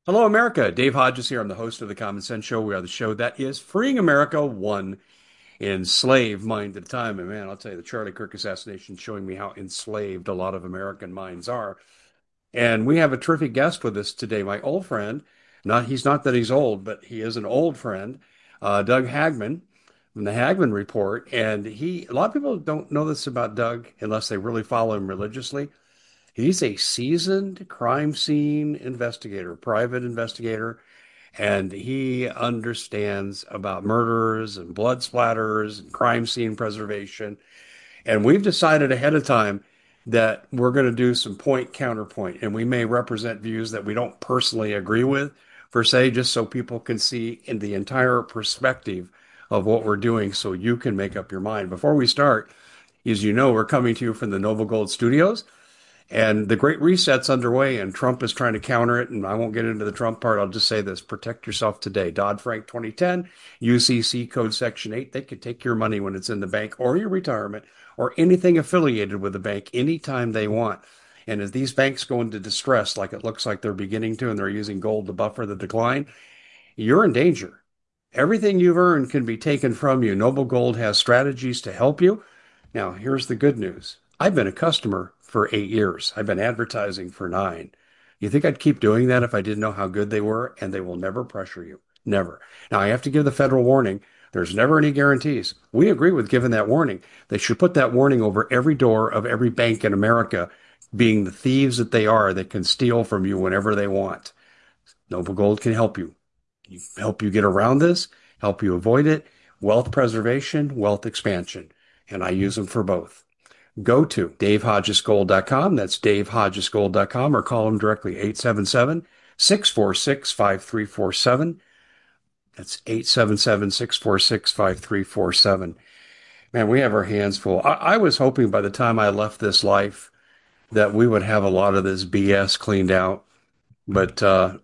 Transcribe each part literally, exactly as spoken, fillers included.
Hello, America. Dave Hodges here. I'm the host of the Common Sense Show. We are the show that is freeing America one enslaved mind at a time. And man, I'll tell you, the Charlie Kirk assassination is showing me how enslaved a lot of American minds are. And we have a terrific guest with us today, my old friend. Not he's not that he's old, but he is an old friend, uh, Doug Hagmann from the Hagmann Report. And he, a lot of people don't know this about Doug unless they really follow him religiously. He's a seasoned crime scene investigator, private investigator, and he understands about murders and blood splatters and crime scene preservation. And we've decided ahead of time that we're going to do some point counterpoint, and we may represent views that we don't personally agree with, per se, just so people can see in the entire perspective of what we're doing so you can make up your mind. Before we start, as you know, we're coming to you from the Nova Gold Studios. And the Great Reset's underway, and Trump is trying to counter it. And I won't get into the Trump part. I'll just say this: protect yourself today. Dodd-Frank twenty ten, U C C Code Section eight. They could take your money when it's in the bank or your retirement or anything affiliated with the bank anytime they want. And as these banks go into distress, like it looks like they're beginning to, and they're using gold to buffer the decline, you're in danger. Everything you've earned can be taken from you. Noble Gold has strategies to help you. Now, here's the good news. I've been a customer for eight years. I've been advertising for nine. You think I'd keep doing that if I didn't know how good they were? And they will never pressure you. Never. Now, I have to give the federal warning. There's never any guarantees. We agree with giving that warning. They should put that warning over every door of every bank in America, being the thieves that they are that can steal from you whenever they want. Noble Gold can help you. Help you get around this, help you avoid it. Wealth preservation, wealth expansion. And I use them for both. Go to dave hodges gold dot com. That's dave hodges gold dot com, or call them directly, eight seven seven, six four six, five three four seven. That's eight seven seven, six four six, five three four seven. Man, we have our hands full. I, I was hoping by the time I left this life that we would have a lot of this B S cleaned out. But uh,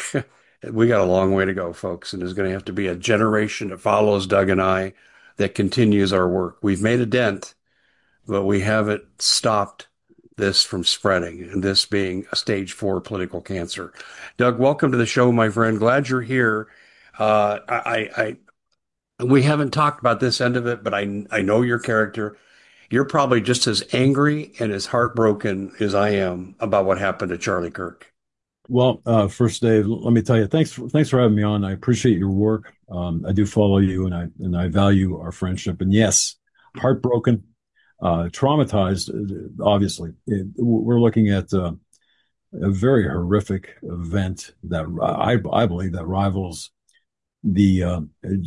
we got a long way to go, folks. And there's going to have to be a generation that follows Doug and I that continues our work. We've made a dent, but we haven't stopped this from spreading, and this being a stage four political cancer. Doug, welcome to the show, my friend. Glad you're here. Uh, I, I, we haven't talked about this end of it, but I, I know your character. You're probably just as angry and as heartbroken as I am about what happened to Charlie Kirk. Well, uh, first, Dave, let me tell you, thanks for, thanks for having me on. I appreciate your work. Um, I do follow you, and I and I value our friendship. And yes, heartbroken, uh, traumatized. uh, Obviously, It- we're looking at uh, a very horrific event that I I believe that rivals the uh,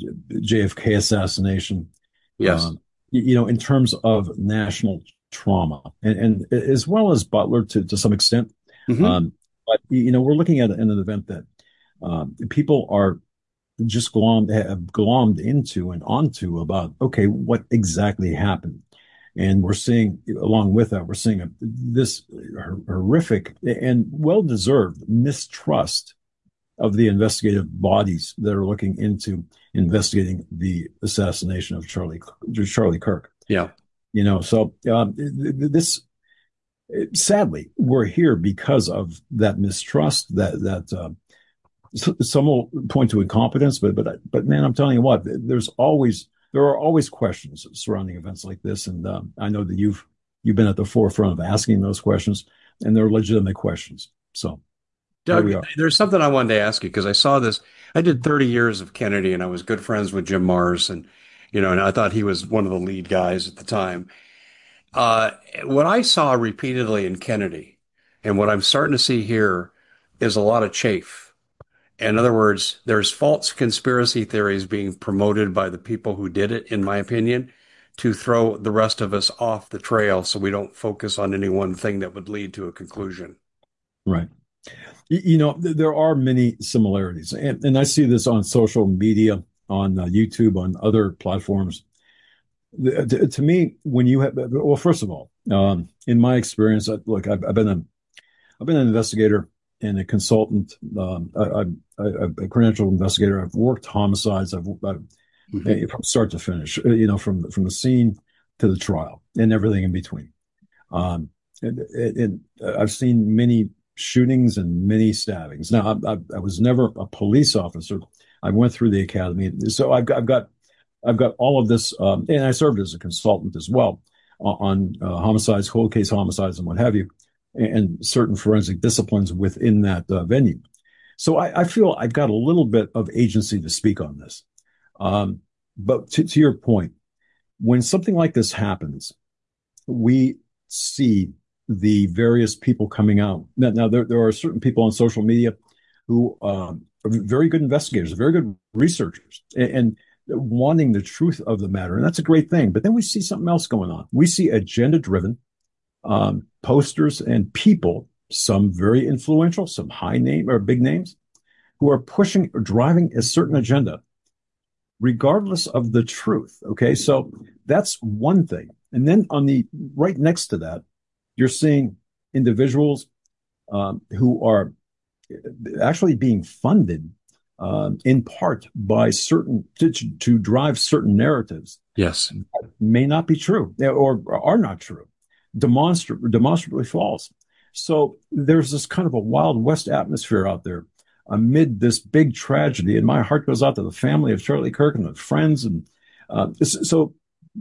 J F K assassination. Yes. Um, you know, in terms of national trauma, and, and as well as Butler to to some extent. Hmm. Um, but you know, we're looking at an event that um, people are just glommed have glommed into and onto about. Okay, what exactly happened? And we're seeing, along with that, we're seeing a, this horrific and well-deserved mistrust of the investigative bodies that are looking into investigating the assassination of Charlie Charlie Kirk. Yeah. You know, so um, this sadly we're here because of that mistrust. That that uh, some will point to incompetence, but but but man, I'm telling you what, there's always there are always questions surrounding events like this, and um, I know that you've you've been at the forefront of asking those questions, and they're legitimate questions. So here Doug, we are. there's something I wanted to ask you because I saw this. I did thirty years of Kennedy, and I was good friends with Jim Marrs, and you know, and I thought he was one of the lead guys at the time. Uh, what I saw repeatedly in Kennedy, and what I'm starting to see here, is a lot of chafe. In other words, there's false conspiracy theories being promoted by the people who did it, in my opinion, to throw the rest of us off the trail so we don't focus on any one thing that would lead to a conclusion. Right. You know, there are many similarities, and, and I see this on social media, on uh, YouTube, on other platforms. To, to me, when you have, well, first of all, um, in my experience, I, look, I've, I've been a, I've been an investigator and a consultant, um, I, I, I, a credentialed investigator. I've worked homicides. I've, I've Hmm. from start to finish, you know, from from the scene to the trial and everything in between. Um, and, and I've seen many shootings and many stabbings. Now, I, I, I was never a police officer. I went through the academy, so I've got, I've got, I've got all of this, um, and I served as a consultant as well on uh, homicides, cold case homicides, and what have you, and, and certain forensic disciplines within that uh, venue. So I, I feel I've got a little bit of agency to speak on this. Um, but to, to your point, when something like this happens, we see the various people coming out. Now, now there, there are certain people on social media who um, are very good investigators, very good researchers, and, and wanting the truth of the matter. And that's a great thing. But then we see something else going on. We see agenda driven um, posters and people, some very influential, some high name or big names, who are pushing or driving a certain agenda, regardless of the truth. Okay. So that's one thing. And then on the right next to that, you're seeing individuals um, who are actually being funded um, in part by certain to, to drive certain narratives. Yes, that may not be true or are not true, demonstra- demonstrably false. So there's this kind of a Wild West atmosphere out there amid this big tragedy, and my heart goes out to the family of Charlie Kirk and the friends, and uh, so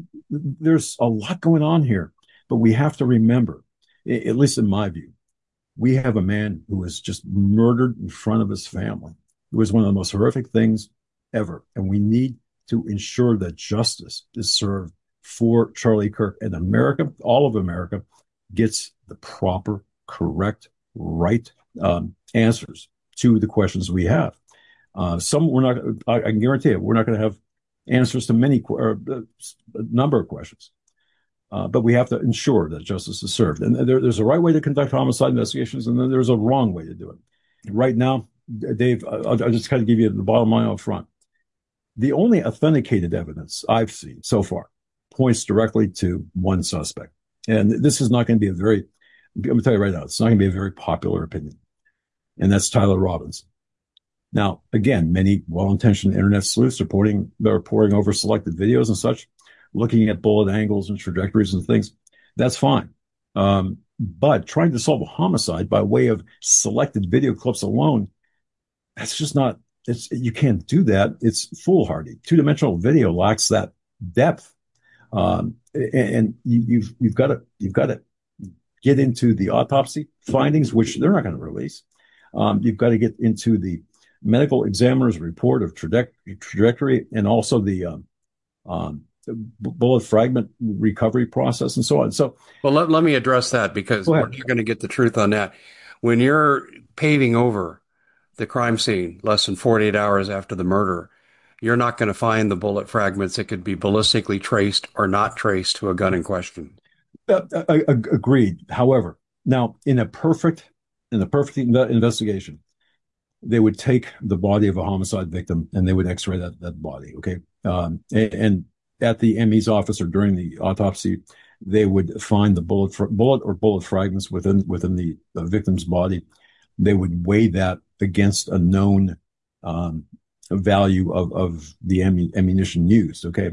there's a lot going on here. But we have to remember, at least in my view, we have a man who was just murdered in front of his family. It was one of the most horrific things ever. And we need to ensure that justice is served for Charlie Kirk, and America, all of America, gets the proper, correct, right um, answers to the questions we have. Uh, some we're not, I, I can guarantee it, we're not going to have answers to many, or a number of questions. Uh, but we have to ensure that justice is served. And there, there's a right way to conduct homicide investigations, and then there's a wrong way to do it. Right now, Dave, I'll, I'll just kind of give you the bottom line up front. The only authenticated evidence I've seen so far points directly to one suspect. And this is not going to be a very, I'm going to tell you right now, it's not going to be a very popular opinion. And that's Tyler Robinson. Now, again, many well-intentioned internet sleuths are poring, they're poring over selected videos and such, looking at bullet angles and trajectories and things. That's fine. Um, but trying to solve a homicide by way of selected video clips alone, that's just not, it's, you can't do that. It's foolhardy. Two-dimensional video lacks that depth. Um, and, and you, you've, you've got to, you've got to get into the autopsy findings, which they're not going to release. Um, you've got to get into the medical examiner's report of trajectory, trajectory and also the, um, um, the bullet fragment recovery process and so on. So, well, let, let me address that, because we're not going to get the truth on that. When you're paving over the crime scene less than forty-eight hours after the murder, you're not going to find the bullet fragments that could be ballistically traced or not traced to a gun in question. Uh, uh, agreed. However, now in a perfect, in a perfect investigation, they would take the body of a homicide victim and they would X-ray that, that body. Okay. Um, and, and at the M E's office or during the autopsy, they would find the bullet, bullet or bullet fragments within, within the, the victim's body. They would weigh that against a known, um, value of, of the ammunition used. Okay.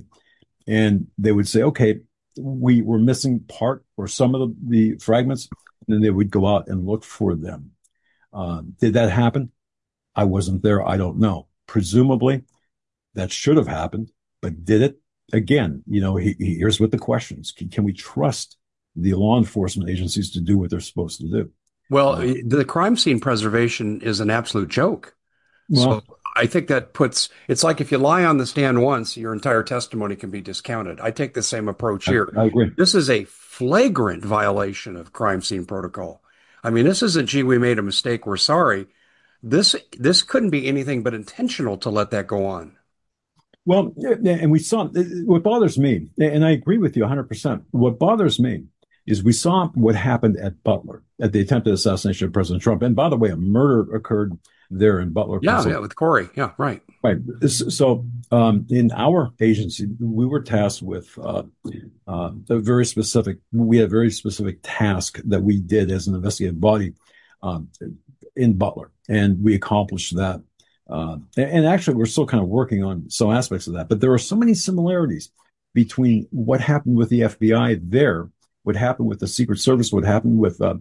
And they would say, okay, we were missing part or some of the, the fragments. And then they would go out and look for them. Uh, did that happen? I wasn't there. I don't know. Presumably that should have happened, but did it? Again, you know, he, he, here's what the questions. Can, can we trust the law enforcement agencies to do what they're supposed to do? Well, uh, the crime scene preservation is an absolute joke. Well, so I think that puts, it's like if you lie on the stand once, your entire testimony can be discounted. I take the same approach here. I, I agree. This is a flagrant violation of crime scene protocol. I mean, this isn't, gee, we made a mistake, we're sorry. This, this couldn't be anything but intentional to let that go on. Well, and we saw, what bothers me, and I agree with you one hundred percent, what bothers me is we saw what happened at Butler, at the attempted assassination of President Trump. And by the way, a murder occurred there in Butler. Yeah, yeah, with Corey. Yeah, right. Right. So um, in our agency, we were tasked with uh, uh, a very specific, we had a very specific task that we did as an investigative body um, in Butler. And we accomplished that. Uh, and actually, we're still kind of working on some aspects of that. But there are so many similarities between what happened with the F B I there, what happened with the Secret Service, what happened with uh,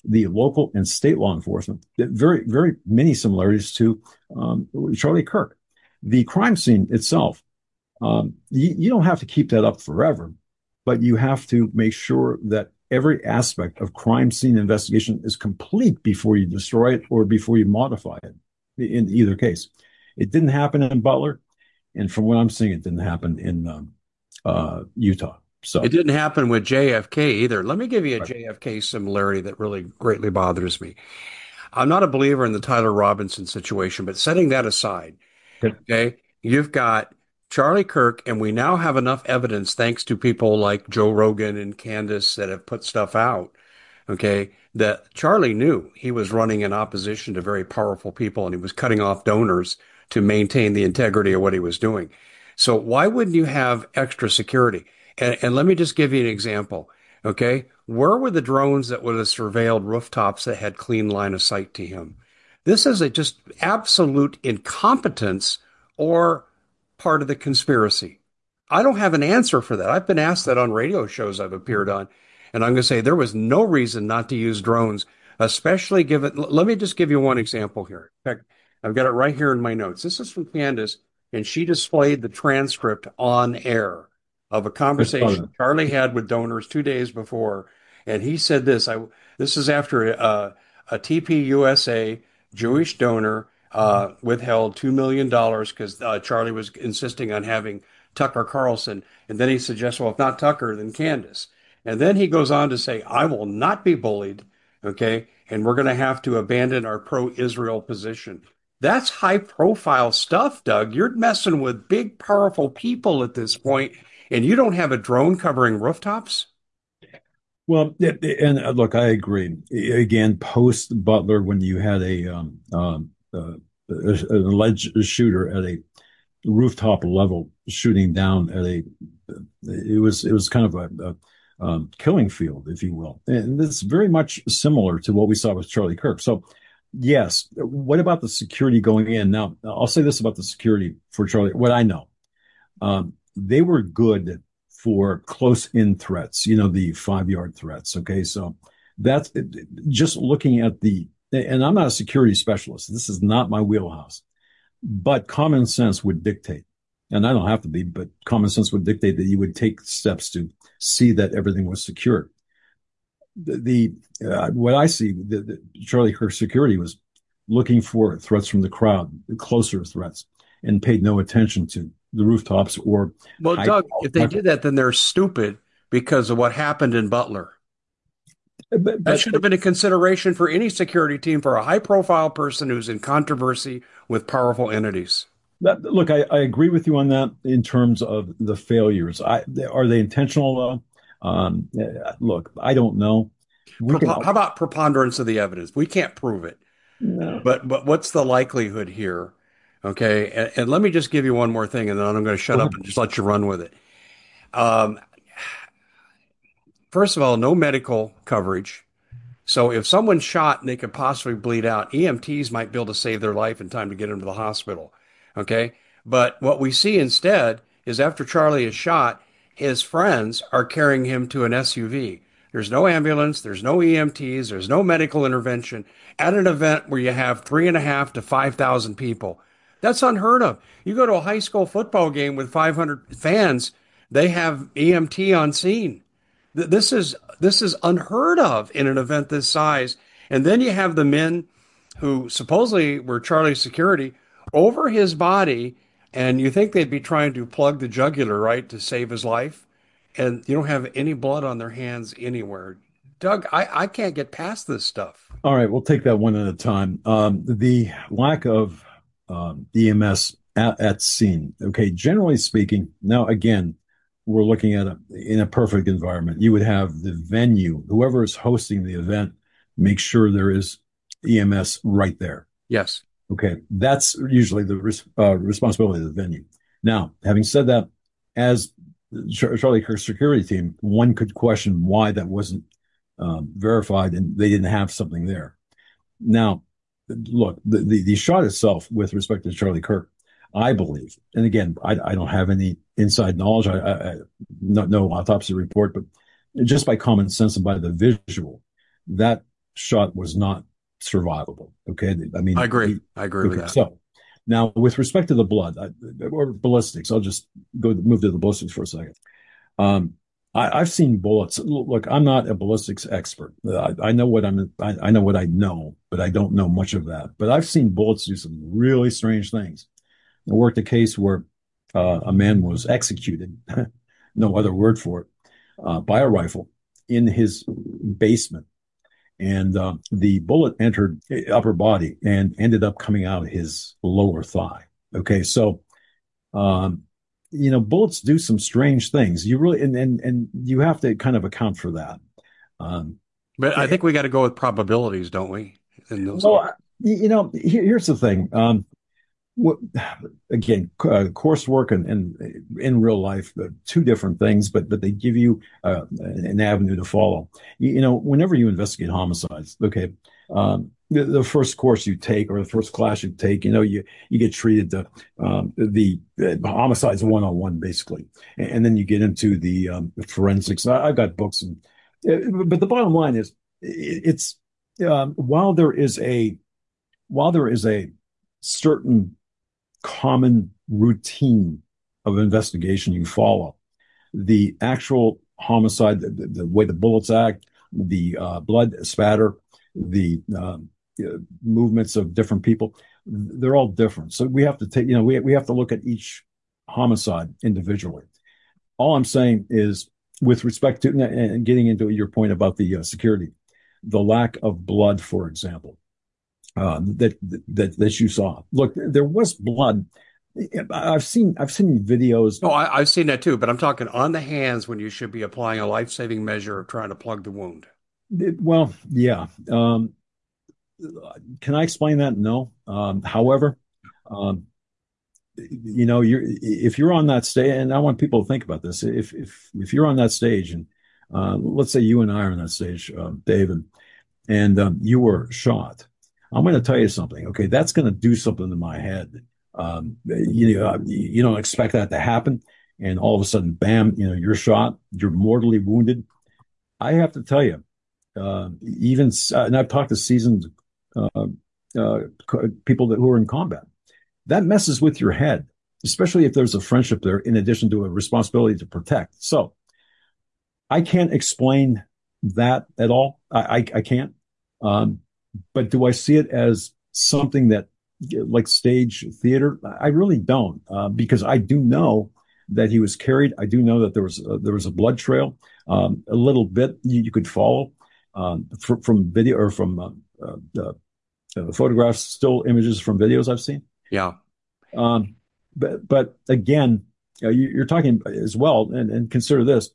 the local and state law enforcement, very, very many similarities to um, Charlie Kirk. The crime scene itself, um, you, you don't have to keep that up forever, but you have to make sure that every aspect of crime scene investigation is complete before you destroy it or before you modify it. In either case, it didn't happen in Butler, and from what I'm seeing, it didn't happen in um, uh, Utah. It So, didn't happen with J F K either. Let me give you a right. J F K similarity that really greatly bothers me. I'm not a believer in the Tyler Robinson situation, but setting that aside, Okay. okay, you've got Charlie Kirk, and we now have enough evidence, thanks to people like Joe Rogan and Candace that have put stuff out, okay, that Charlie knew he was running in opposition to very powerful people and he was cutting off donors to maintain the integrity of what he was doing. So why wouldn't you have extra security? And, and let me just give you an example, okay? Where were the drones that would have surveilled rooftops that had clean line of sight to him? This is a just absolute incompetence or part of the conspiracy. I don't have an answer for that. I've been asked that on radio shows I've appeared on, and I'm going to say there was no reason not to use drones, especially given. Let me just give you one example here. In fact, I've got it right here in my notes. This is from Candace, and she displayed the transcript on air of a conversation Charlie had with donors two days before, and he said this. I this is after a, a T P U S A Jewish donor uh, withheld two million dollars because uh, Charlie was insisting on having Tucker Carlson. And then he suggests, well, if not Tucker, then Candace. And then he goes on to say, I will not be bullied. Okay. And we're going to have to abandon our pro Israel position. That's high profile stuff, Doug. You're messing with big, powerful people at this point, and you don't have a drone covering rooftops? Well, and uh, look, I agree. Again, post Butler, when you had a um, um, uh, an alleged shooter at a rooftop level shooting down at a, it was it was kind of a, a um, killing field, if you will, and it's very much similar to what we saw with Charlie Kirk. So, yes, what about the security going in? Now, I'll say this about the security for Charlie. What I know, um, they were good for close in threats, you know, the five yard threats. Okay. So that's just looking at the, and I'm not a security specialist. This is not my wheelhouse, but common sense would dictate, and I don't have to be, but common sense would dictate that you would take steps to see that everything was secured. The, the uh, what I see, the, the Charlie Kirk security was looking for threats from the crowd, closer threats, and paid no attention to the rooftops or. Well, high- Doug, if they did that, then they're stupid because of what happened in Butler. But, That but should have been a consideration for any security team for a high profile person who's in controversy with powerful entities. that, look, I, I agree with you on that in terms of the failures. I, are they intentional? Uh, um, look, I don't know. We can, Prepo- How about preponderance of the evidence? We can't prove it, no. but but what's the likelihood here? Okay, and, and let me just give you one more thing, and then I'm going to shut Go up ahead. and just let you run with it. Um, First of all, no medical coverage. So if someone's shot and they could possibly bleed out, E M Ts might be able to save their life in time to get them to the hospital. Okay. But what we see instead is after Charlie is shot, his friends are carrying him to an S U V. There's no ambulance, there's no E M Ts, there's no medical intervention at an event where you have three and a half to five thousand people. That's unheard of. You go to a high school football game with five hundred fans, they have E M T on scene. This is this is unheard of in an event this size. And then you have the men who supposedly were Charlie's security over his body, and you think they'd be trying to plug the jugular, right, to save his life, and you don't have any blood on their hands anywhere. Doug, I, I can't get past this stuff. All right, we'll take that one at a time. Um, the lack of um, E M S at, at scene. Okay, generally speaking, now again, we're looking at a in a perfect environment. You would have the venue, whoever is hosting the event, make sure there is E M S right there. Yes. Okay, that's usually the res- uh, responsibility of the venue. Now, having said that, as Char- Charlie Kirk's security team, one could question why that wasn't um, verified and they didn't have something there. Now, look, the, the, the shot itself with respect to Charlie Kirk, I believe, and again, I, I don't have any inside knowledge, I, I, I no, no autopsy report, but just by common sense and by the visual, that shot was not survivable. Okay. I I mean, agree. he, I agree with okay. that. So now with respect to the blood I, or ballistics, I'll just go move to the ballistics for a second. Um, I, I've seen bullets. Look, I'm not a ballistics expert. I, I know what I'm, I, I know what I know, but I don't know much of that. But I've seen bullets do some really strange things. I worked a case where uh, a man was executed, no other word for it, uh, by a rifle in his basement. And uh, the bullet entered upper body and ended up coming out his lower thigh. Okay, so um, you know, bullets do some strange things. You really and and and you have to kind of account for that. Um, But I think we got to go with probabilities, don't we? In those cases. well, you know, here, here's the thing. Um, what, again, uh, coursework and, and in real life, uh, two different things, but but they give you uh, an avenue to follow. You, you know, whenever you investigate homicides, okay, um, the, the first course you take or the first class you take, you know, you you get treated to um, the, the homicides one on one basically, and, and then you get into the, um, the forensics. I, I've got books, and uh, but the bottom line is, it, it's um, while there is a while there is a certain common routine of investigation you follow. The actual homicide, the, the, the way the bullets act, the uh, blood spatter, the um, uh, movements of different people, they're all different. So we have to take, you know, we, we have to look at each homicide individually. All I'm saying is, with respect to, and getting into your point about the uh, security, the lack of blood, for example, uh, that that that you saw. Look, there was blood. I've seen I've seen videos. No, I, I've seen that too, but I'm talking on the hands when you should be applying a life-saving measure of trying to plug the wound. Well, yeah. Um, can I explain that? No. Um, however, um, you know, you're if you're on that stage, and I want people to think about this. If if if you're on that stage, and uh, let's say you and I are on that stage, uh, David, and um, you were shot, I'm going to tell you something. Okay, that's going to do something to my head. Um, you know, you don't expect that to happen, and all of a sudden, bam! You know, you're shot. You're mortally wounded. I have to tell you, uh, even and I've talked to seasoned uh, uh, people that who are in combat. That messes with your head, especially if there's a friendship there, in addition to a responsibility to protect. So, I can't explain that at all. I, I, I can't. Um, but do I see it as something that, like stage theater? I really don't, uh, because I do know that he was carried. I do know that there was a, there was a blood trail, um, a little bit you, you could follow um, from, from video or from uh, uh, uh, photographs, still images from videos I've seen. Yeah. Um, but but again, you know, you, you're talking as well, and, and consider this.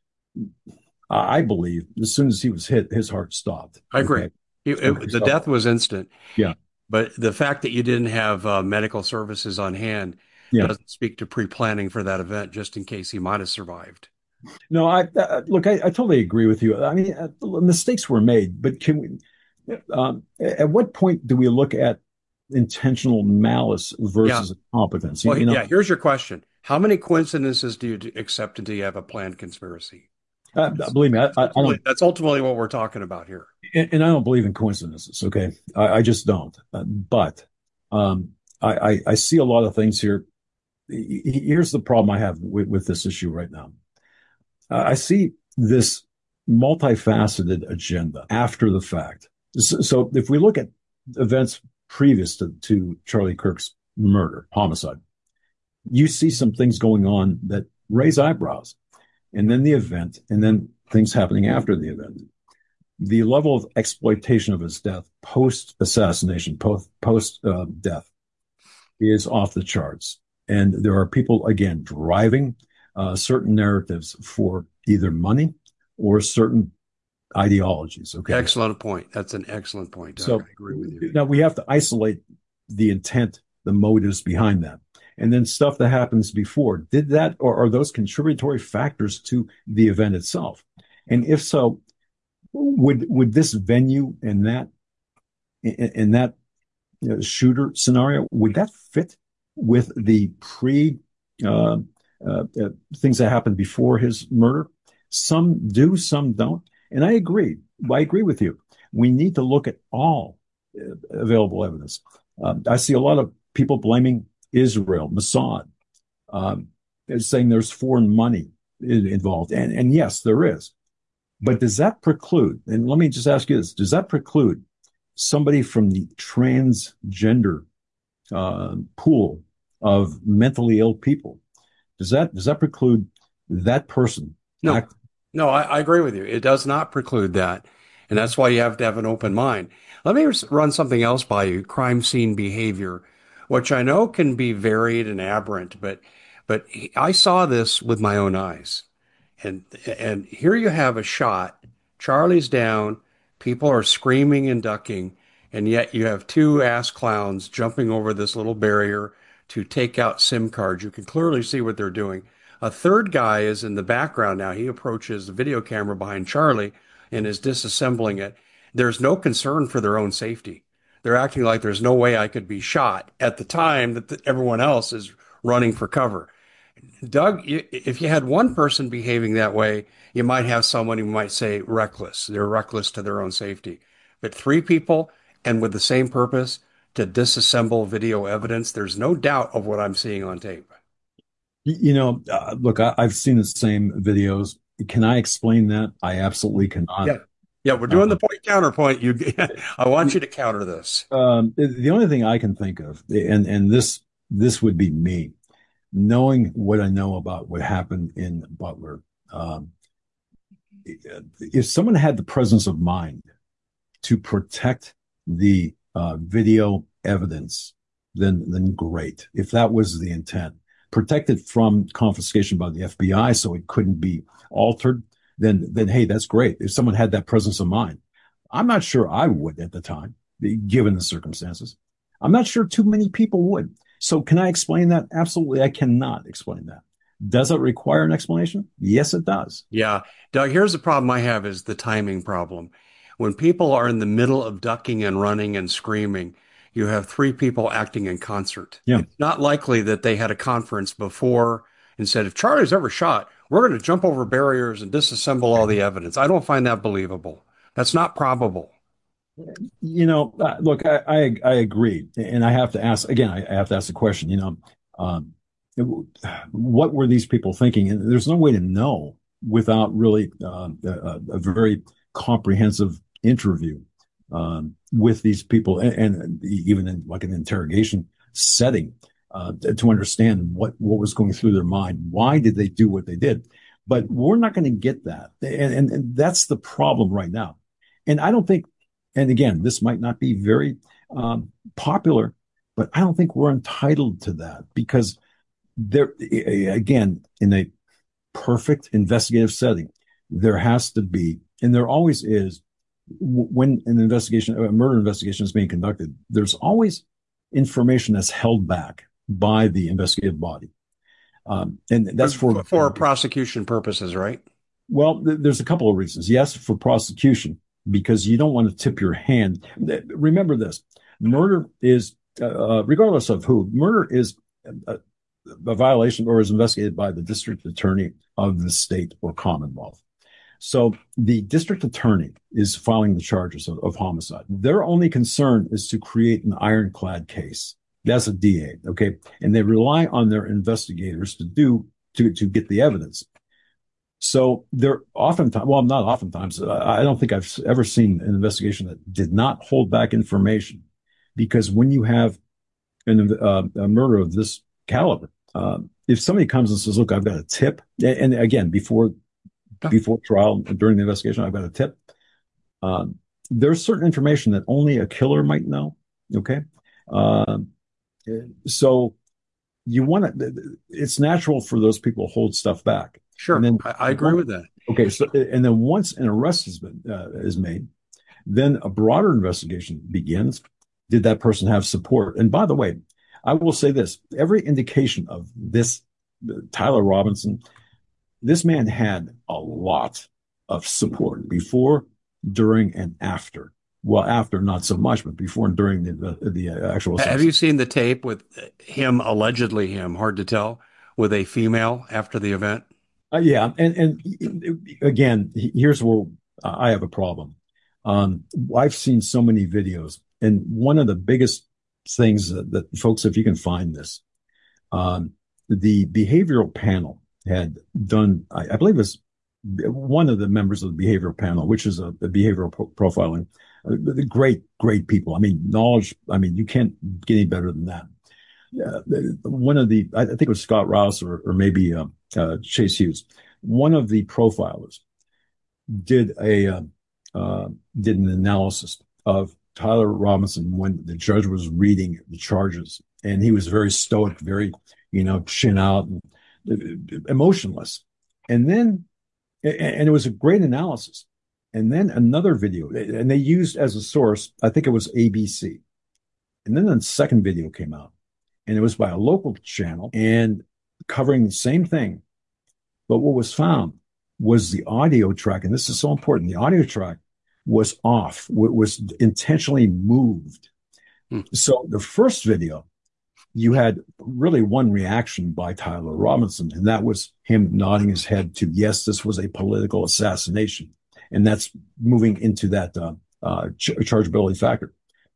I believe as soon as he was hit, his heart stopped. I agree. Okay. It, Okay. it, the So, death was instant, yeah. but the fact that you didn't have uh, medical services on hand Yeah. doesn't speak to pre-planning for that event, just in case he might have survived. No, I uh, look, I, I totally agree with you. I mean, uh, mistakes were made, but can we, um, at what point do we look at intentional malice Yeah. versus incompetence? You, Well, you know, yeah, here's your question. How many coincidences do you accept until you have a planned conspiracy? uh, That's, believe me, I, that's I, I ultimately, don't, that's ultimately what we're talking about here. and, and I don't believe in coincidences. Okay. I, I just don't. Uh, but, um, I, I, I see a lot of things here. Here's the problem I have with, with this issue right now. Uh, I see this multifaceted agenda after the fact. So, so if we look at events previous to, to Charlie Kirk's murder, homicide, you see some things going on that raise eyebrows, and then the event, and then things happening after the event. The level of exploitation of his death, post assassination, post post uh, death, is off the charts. And there are people, again, driving uh, certain narratives for either money or certain ideologies. Okay. Excellent point. That's an excellent point, Doug. So I agree with you. now we have to isolate the intent, the motives behind that. And then stuff that happens before. Did that, or are those contributory factors to the event itself? And if so, would would this venue and that in, in that you know, shooter scenario, would that fit with the pre uh, uh, uh, things that happened before his murder? Some do, some don't. And I agree. I agree with you. We need to look at all uh, available evidence. Uh, I see a lot of people blaming Israel, Mossad, um, saying there's foreign money involved. And, and yes, there is. But does that preclude, and let me just ask you this, does that preclude somebody from the transgender uh, pool of mentally ill people? Does that does that preclude that person? No, Act- no, I, I agree with you. It does not preclude that. And that's why you have to have an open mind. Let me run something else by you, crime scene behavior, which I know can be varied and aberrant, but but I saw this with my own eyes. And and here you have a shot. Charlie's down, people are screaming and ducking, and yet you have two ass clowns jumping over this little barrier to take out SIM cards. You can clearly see what they're doing. A third guy is in the background now. He approaches the video camera behind Charlie and is disassembling it. There's no concern for their own safety. They're acting like there's no way I could be shot at the time that the, everyone else is running for cover. Doug, if you had one person behaving that way, you might have someone who might say reckless. They're reckless to their own safety. But three people and with the same purpose to disassemble video evidence, there's no doubt of what I'm seeing on tape. You know, uh, look, I, I've seen the same videos. Can I explain that? I absolutely cannot. Yeah. Yeah, we're doing Uh, the point counterpoint. You, I want you to counter this. um, the only thing I can think of, and and this this would be me, knowing what I know about what happened in Butler. Um, if someone had the presence of mind to protect the uh, video evidence, then then great. If that was the intent, protect it from confiscation by the F B I so it couldn't be altered, then then hey, that's great. If someone had that presence of mind, I'm not sure I would at the time, given the circumstances. I'm not sure too many people would. So can I explain that? Absolutely, I cannot explain that. Does it require an explanation? Yes, it does. Yeah. Doug, here's the problem I have is the timing problem. When people are in the middle of ducking and running and screaming, you have three people acting in concert. Yeah. It's not likely that they had a conference before and said, if Charlie's ever shot, we're going to jump over barriers and disassemble all the evidence. I don't find that believable. That's not probable. You know, uh, look, I, I I agree, and I have to ask again. I, I have to ask the question. You know, um, what were these people thinking? And there's no way to know without really um, a, a very comprehensive interview um, with these people, and, and even in like an interrogation setting, uh, to understand what what was going through their mind. Why did they do what they did? But we're not going to get that, and, and and that's the problem right now. And I don't think. And again, this might not be very um, popular, but I don't think we're entitled to that because there, again, in a perfect investigative setting, there has to be, and there always is, when an investigation, a murder investigation is being conducted, there's always information that's held back by the investigative body. Um, and that's for, for, for prosecution purposes, right? Well, th- there's a couple of reasons. Yes, for prosecution, because you don't want to tip your hand. Remember this, murder is, uh, regardless of who, murder is a, a violation or is investigated by the district attorney of the state or commonwealth. So the district attorney is filing the charges of, of homicide. Their only concern is to create an ironclad case. That's a D A, okay? And they rely on their investigators to do, to, to get the evidence. So they're oftentimes, well, not oftentimes, I don't think I've ever seen an investigation that did not hold back information. Because when you have an, uh, a murder of this caliber, uh, if somebody comes and says, look, I've got a tip, and again, before before trial, during the investigation, I've got a tip, um, there's certain information that only a killer might know, okay? Uh, so you want to, it's natural for those people to hold stuff back. Sure, and then, I, I agree with that. Okay, so and then once an arrest has been uh, is made, then a broader investigation begins. Did that person have support? And by the way, I will say this: every indication of this, Tyler Robinson, this man had a lot of support before, during, and after. Well, after not so much, but before and during the the, the actual. Have you seen the tape with him, allegedly him, hard to tell, with a female after the event? Uh, yeah, and and again, here's where I have a problem. Um, I've seen so many videos, and one of the biggest things that, that folks, if you can find this, um, the behavioral panel had done, I, I believe it was one of the members of the behavioral panel, which is a, a behavioral pro- profiling, uh, the great, great people. I mean, knowledge, I mean, you can't get any better than that. Yeah, one of the, I think it was Scott Rouse or, or maybe uh, uh, Chase Hughes. One of the profilers did a uh, uh, did an analysis of Tyler Robinson when the judge was reading the charges, and he was very stoic, very you know chin out, and uh, emotionless. And then, and it was a great analysis. And then another video, and they used as a source, I think it was A B C. And then the second video came out, and it was by a local channel and covering the same thing. But what was found was the audio track, and this is so important. The audio track was off, was intentionally moved. Hmm. So the first video, you had really one reaction by Tyler Robinson, and that was him nodding his head to, yes, this was a political assassination. And that's moving into that uh, uh, ch- chargeability factor.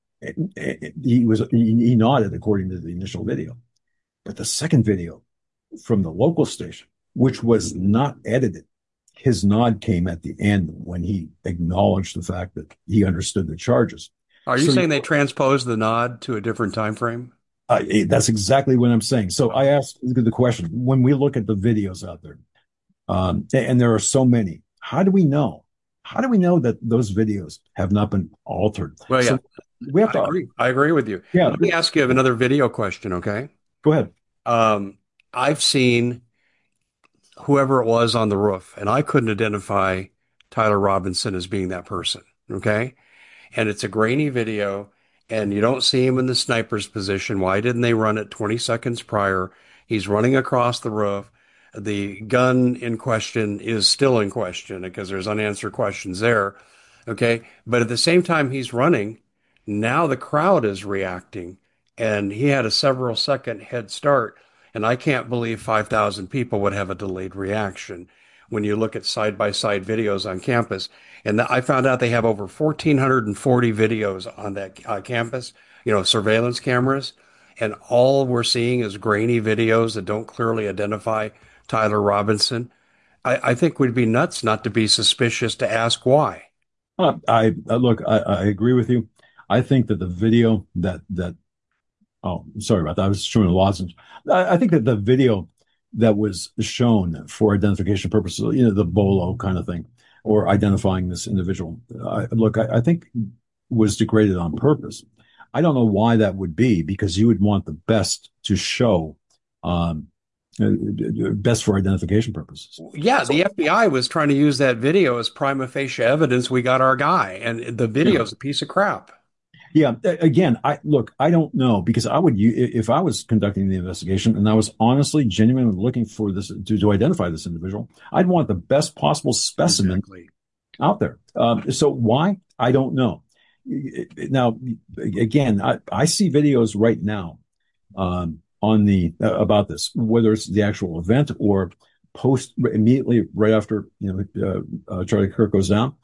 He was he, he nodded according to the initial video. But the second video from the local station, which was not edited, his nod came at the end when he acknowledged the fact that he understood the charges. Are you So saying they transposed the nod to a different time frame? uh, that's exactly what I'm saying. So I asked the question, when we look at the videos out there, um, and there are so many, how do we know? How do we know that those videos have not been altered? Well, yeah, So we have I to, agree. I agree with you. yeah, Let me ask you another video question, okay? go ahead. Um, I've seen whoever it was on the roof, and I couldn't identify Tyler Robinson as being that person, okay? And it's a grainy video, and you don't see him in the sniper's position. Why didn't they run it twenty seconds prior? He's running across the roof. The gun in question is still in question because there's unanswered questions there. Okay. But at the same time he's running, now the crowd is reacting, and he had a several second head start. And I can't believe five thousand people would have a delayed reaction when you look at side by side videos on campus. And I found out they have over one thousand four hundred forty videos on that uh, campus, you know, surveillance cameras. And all we're seeing is grainy videos that don't clearly identify Tyler Robinson. I, I think we'd be nuts not to be suspicious to ask why. Uh, I uh, look, I, I agree with you. I think that the video that that oh, sorry about that. I was showing a lozenge. I, I think that the video that was shown for identification purposes, you know, the bolo kind of thing, or identifying this individual, I, look, I, I think was degraded on purpose. I don't know why that would be, because you would want the best to show, um, uh, best for identification purposes. Yeah, So, the F B I was trying to use that video as prima facie evidence we got our guy, and the yeah. video is a piece of crap. Yeah, again, I look, I don't know, because I would, if I was conducting the investigation and I was honestly, genuinely looking for this to, to identify this individual, I'd want the best possible specimen Exactly. out there. Um, so why? I don't know. Now, again, I, I see videos right now um, on the uh, about this, whether it's the actual event or post immediately right after you know uh, uh, Charlie Kirk goes down,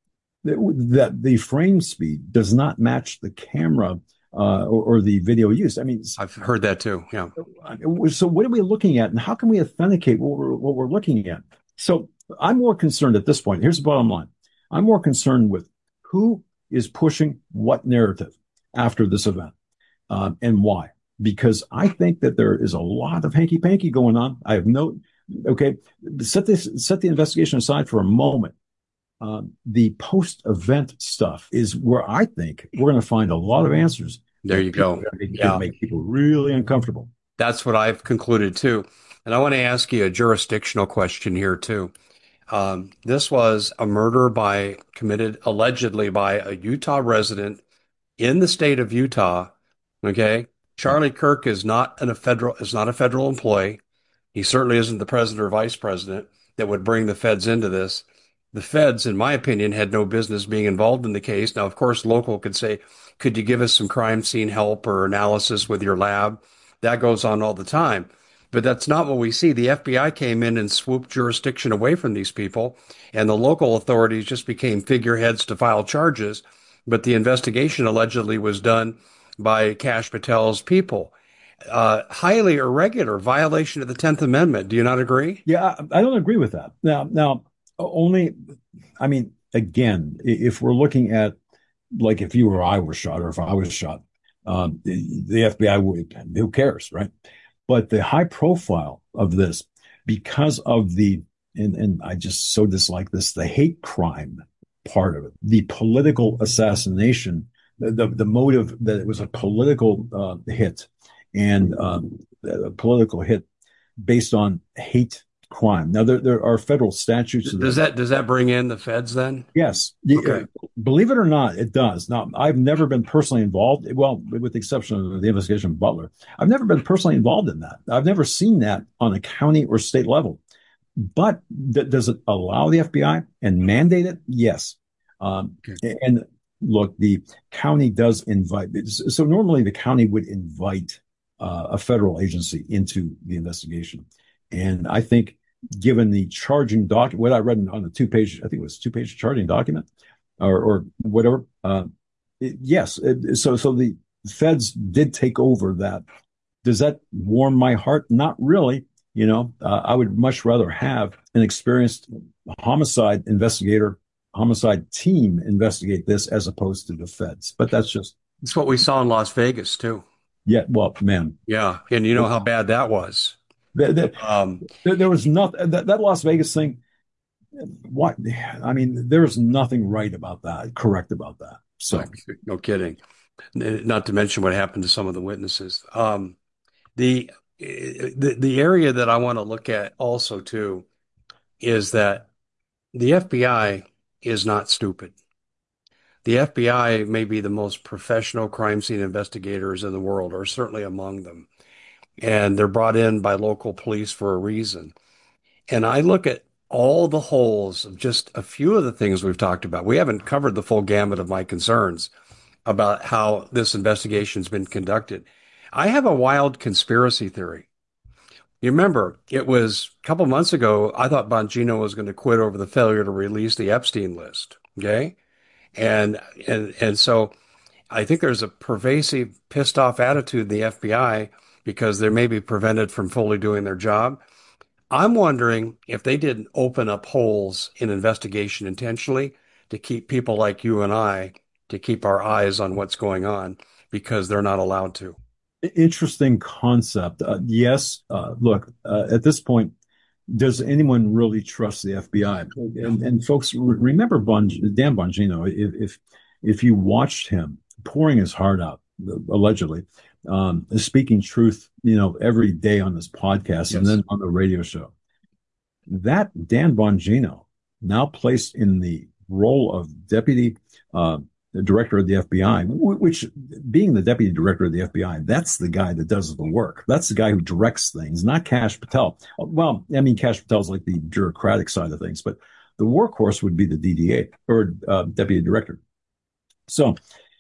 that the frame speed does not match the camera uh, or, or the video used. I mean, I've heard that too. Yeah. so what are we looking at, and how can we authenticate what we're, what we're looking at? So I'm more concerned at this point. Here's the bottom line. I'm more concerned with who is pushing what narrative after this event um, and why. Because I think that there is a lot of hanky panky going on. I have no, okay, set this, set the investigation aside for a moment. Um, the post-event stuff is where I think we're going to find a lot of answers There that you people go. are going to Yeah. make people really uncomfortable. That's what I've concluded too. And I want to ask you a jurisdictional question here too. Um, this was a murder by committed allegedly by a Utah resident in the state of Utah. Okay. Yeah. Charlie Kirk is not an, a federal, is not a federal employee. He certainly isn't the president or vice president that would bring the feds into this. The feds, in my opinion, had no business being involved in the case. Now, of course, local could say, could you give us some crime scene help or analysis with your lab? That goes on all the time. But that's not what we see. The F B I came in and swooped jurisdiction away from these people, and the local authorities just became figureheads to file charges. But the investigation allegedly was done by Kash Patel's people. Uh, highly irregular, violation of the tenth Amendment. Do you not agree? Yeah, I, I don't agree with that. Now, now, only, I mean, again, if we're looking at like if you or I were shot, or if I was shot, um, the, the F B I would, who cares, right? But the high profile of this, because of the, and, and I just so dislike this, the hate crime part of it, the political assassination, the, the, the motive that it was a political uh, hit and um, a political hit based on hate crime. Now, there, there are federal statutes. Does that does that bring in the feds then? Yes. Okay. Believe it or not, it does. Now, I've never been personally involved. Well, with the exception of the investigation of Butler, I've never been personally involved in that. I've never seen that on a county or state level. But th- does it allow the F B I and mandate it? Yes. Um, okay. And look, the county does invite. So normally the county would invite uh, a federal agency into the investigation. And I think given the charging document, what I read on the two page, I think it was two page charging document or, or whatever. Uh, it, yes. It, so, so the feds did take over that. Does that warm my heart? Not really. You know, uh, I would much rather have an experienced homicide investigator, homicide team investigate this as opposed to the feds. But that's just. It's what we saw in Las Vegas too. Yeah. Well, man. Yeah. And you know how bad that was. There, there, um, there, there was nothing, that, that Las Vegas thing. What? I mean, there's nothing right about that, correct about that. So. No kidding. Not to mention what happened to some of the witnesses. Um, the, the, the area that I want to look at also too is that the F B I is not stupid. The F B I may be the most professional crime scene investigators in the world, or certainly among them. And they're brought in by local police for a reason. And I look at all the holes of just a few of the things we've talked about. We haven't covered the full gamut of my concerns about how this investigation's been conducted. I have a wild conspiracy theory. You remember, it was a couple months ago, I thought Bongino was going to quit over the failure to release the Epstein list. Okay. And, and, and so I think there's a pervasive pissed off attitude in the F B I because they may be prevented from fully doing their job. I'm wondering if they didn't open up holes in investigation intentionally to keep people like you and I to keep our eyes on what's going on because they're not allowed to. Interesting concept. Uh, yes. Uh, look, uh, at this point, does anyone really trust the F B I? And, and folks, re- remember bon- Dan Bongino. If, if if you watched him pouring his heart out, allegedly, um, speaking truth, you know, every day on this podcast yes. and then on the radio show, that Dan Bongino, now placed in the role of deputy uh, director of the F B I, which being the deputy director of the F B I, that's the guy that does the work. That's the guy who directs things, not Kash Patel. Well, I mean, Kash Patel's like the bureaucratic side of things, but the workhorse would be the D D A or uh, deputy director. So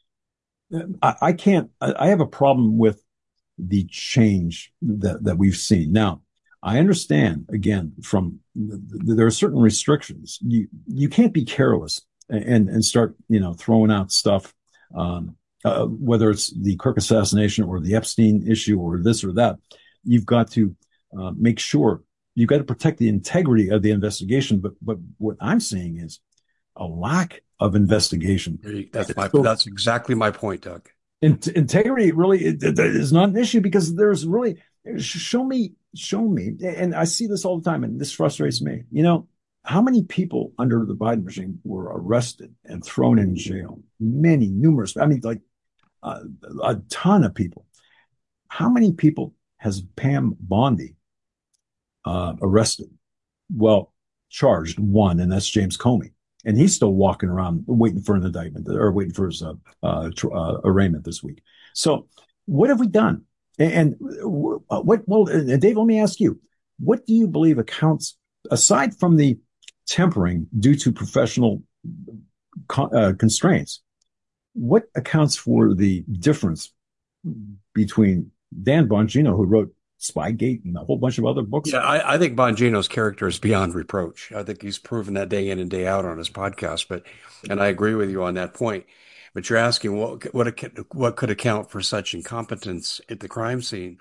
I, I can't, I have a problem with the change that, that we've seen. Now, I understand, again, from there are certain restrictions. You, you can't be careless and, and start, you know, throwing out stuff, um, uh, whether it's the Kirk assassination or the Epstein issue or this or that. You've got to uh, make sure you've got to protect the integrity of the investigation. But, but what I'm seeing is a lack of investigation. That's my, so, that's exactly my point, Doug. In, integrity really it, it is not an issue because there's really, show me, show me. And I see this all the time and this frustrates me. You know, how many people under the Biden regime were arrested and thrown in jail? Many, numerous. I mean, like uh, a ton of people. How many people has Pam Bondi uh, arrested? Well, charged one, and that's James Comey. And he's still walking around waiting for an indictment or waiting for his uh, uh, uh, arraignment this week. So what have we done? And, and what, well, Dave, let me ask you, what do you believe accounts, aside from the tempering due to professional uh, constraints, what accounts for the difference between Dan Bongino, who wrote Spygate and a whole bunch of other books. Yeah, I, I think Bongino's character is beyond reproach. I think he's proven that day in and day out on his podcast. But, and I agree with you on that point. But you're asking what what what could account for such incompetence at the crime scene?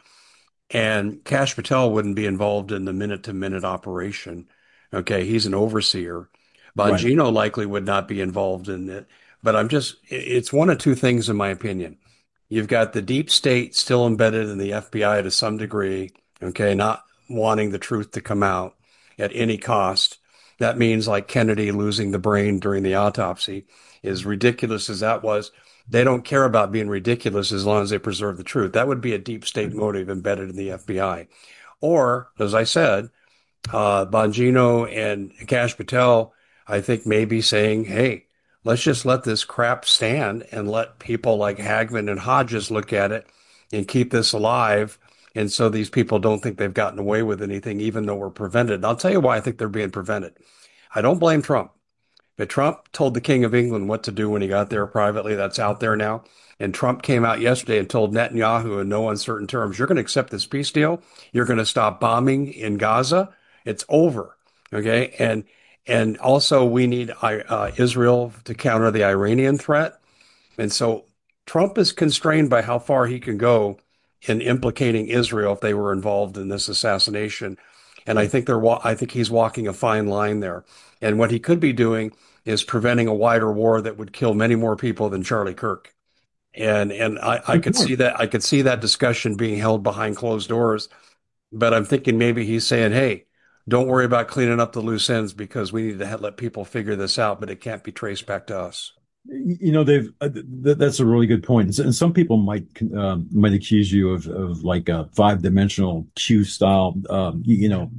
And Kash Patel wouldn't be involved in the minute to minute operation. Okay, he's an overseer. Right. Bongino likely would not be involved in it. But I'm just, it's one of two things, in my opinion. You've got the deep state still embedded in the F B I to some degree, okay, not wanting the truth to come out at any cost. That means like Kennedy losing the brain during the autopsy, as ridiculous as that was. They don't care about being ridiculous as long as they preserve the truth. That would be a deep state motive embedded in the F B I. Or, as I said, uh, Bongino and Kash Patel, I think, may be saying, hey, let's just let this crap stand and let people like Hagman and Hodges look at it and keep this alive. And so these people don't think they've gotten away with anything, even though we're prevented. And I'll tell you why I think they're being prevented. I don't blame Trump. But Trump told the King of England what to do when he got there privately. That's out there now. And Trump came out yesterday and told Netanyahu in no uncertain terms, you're going to accept this peace deal. You're going to stop bombing in Gaza. It's over. Okay. And, and also we need uh, Israel to counter the Iranian threat. And so Trump is constrained by how far he can go in implicating Israel if they were involved in this assassination. And I think they're, I think he's walking a fine line there. And what he could be doing is preventing a wider war that would kill many more people than Charlie Kirk. And, and I, I could see that, I could see that discussion being held behind closed doors, but I'm thinking maybe he's saying, hey, don't worry about cleaning up the loose ends because we need to let people figure this out, but it can't be traced back to us. You know, they've uh, th- that's a really good point. And some people might um, might accuse you of of like a five dimensional Q style, um, you, you know,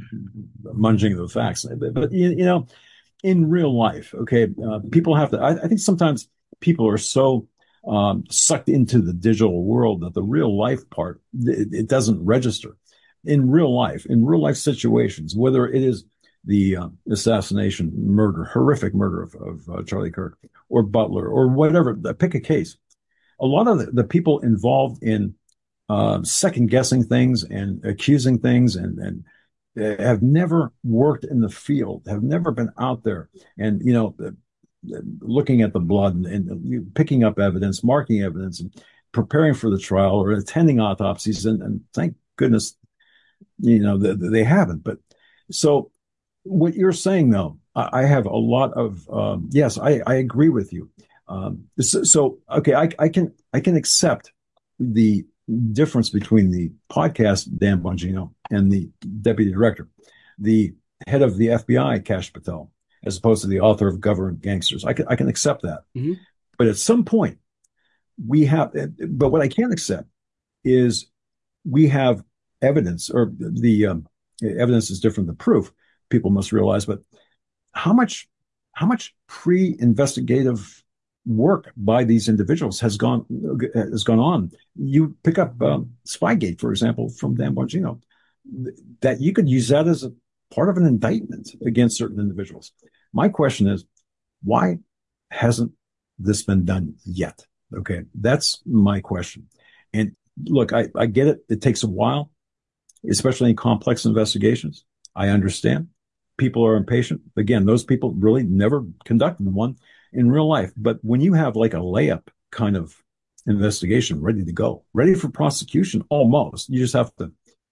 munging of the facts. But, but you, you know, in real life, okay, uh, people have to. I, I think sometimes people are so um, sucked into the digital world that the real life part it, it doesn't register. In real life, in real life situations, whether it is the uh, assassination, murder, horrific murder of, of uh, Charlie Kirk or Butler or whatever, pick a case. A lot of the, the people involved in uh, second guessing things and accusing things and, and have never worked in the field, have never been out there and, you know, looking at the blood and, and picking up evidence, marking evidence and preparing for the trial or attending autopsies. And, and thank goodness, you know, they, they haven't. But so, what you're saying, though, I have a lot of um, yes, I, I agree with you. Um, so, so, okay, I, I can I can accept the difference between the podcast Dan Bongino and the deputy director, the head of the F B I Kash Patel, as opposed to the author of Government Gangsters. I can I can accept that, mm-hmm. But at some point we have. But what I can't accept is we have evidence, or the um, evidence is different than proof. People must realize, but how much, how much pre-investigative work by these individuals has gone has gone on? You pick up um, Spygate, for example, from Dan Bongino, that you could use that as a part of an indictment against certain individuals. My question is, why hasn't this been done yet? Okay, that's my question. And look, I, I get it; it takes a while, especially in complex investigations. I understand. People are impatient. Again, those people really never conducted one in real life. But when you have like a layup kind of investigation ready to go, ready for prosecution, almost, you just have to,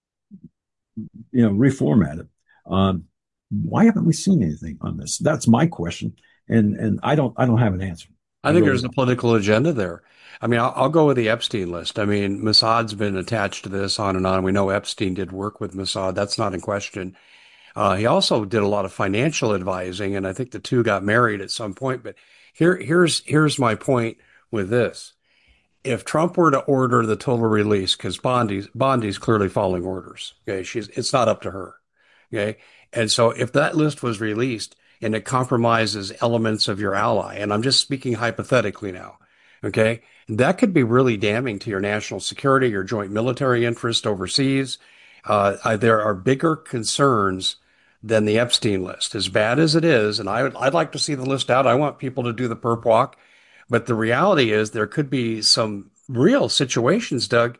you know, reformat it. Um, why haven't we seen anything on this? That's my question. And, and I don't, I don't have an answer. I think there's a political agenda there. I mean, I'll, I'll go with the Epstein list. I mean, Mossad's been attached to this on and on. We know Epstein did work with Mossad. That's not in question. Uh, he also did a lot of financial advising, and I think the two got married at some point. But here, here's here's my point with this: if Trump were to order the total release, because Bondi's Bondi's clearly following orders, okay, she's it's not up to her, okay, and so if that list was released and it compromises elements of your ally, and I'm just speaking hypothetically now, okay, that could be really damning to your national security, your joint military interest overseas. Uh, there are bigger concerns than the Epstein list, as bad as it is. And I would, I'd like to see the list out. I want people to do the perp walk. But the reality is there could be some real situations, Doug,